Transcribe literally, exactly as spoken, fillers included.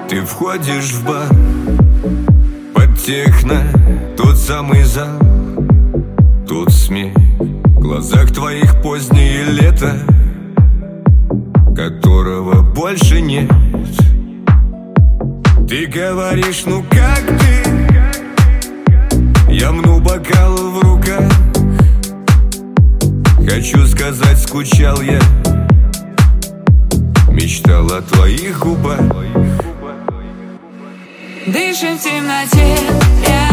Ты входишь в бар под техно, тот самый зал. Тут смех в глазах твоих, позднее лето, которого больше нет. Ты говоришь, ну как ты? Я мну бокал в руках. Хочу сказать, скучал я, мечтал о твоих губах. Дышим в темноте, я